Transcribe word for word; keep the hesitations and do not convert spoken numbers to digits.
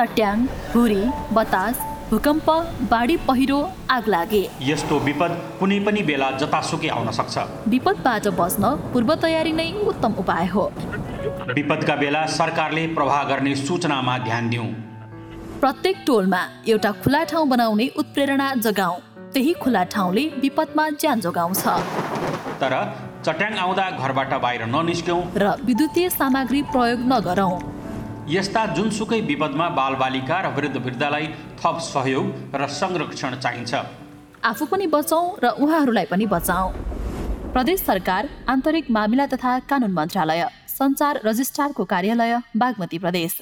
चट्याङ, हुरी, बतास, भूकम्प, बाढी पहिरो, आगलागी। यस्तो विपद कुनै पनि बेला जतासुकै आउन सक्छ। विपदबाट बच्न पूर्व तयारी नै उत्तम उपाय हो। विपदका बेला सरकारले प्रवाह गर्ने सूचनामा ध्यान दिउँ। प्रत्येक टोलमा एउटा खुला ठाउँ बनाउने उत्प्रेरणा जगाऊ। त्यही खुला ठाउँले विपदमा ज्यान जोगाउँछ। तर चट्याङ आउँदा घरबाट बाहिर ननिस्क्यौँ र विद्युतीय सामग्री प्रयोग नगरौँ। यस्ता जुनसुकै विपदमा बालबालिका र वृद्ध वृद्धलाई थप सहयोग र संरक्षण चाहिन्छ। आफू पनि बचौँ र उहाँहरूलाई पनि बचाऊ। प्रदेश सरकार, आन्तरिक मामिला तथा कानुन मन्त्रालय, सञ्चार रजिस्ट्रारको कार्यालय, बागमती प्रदेश।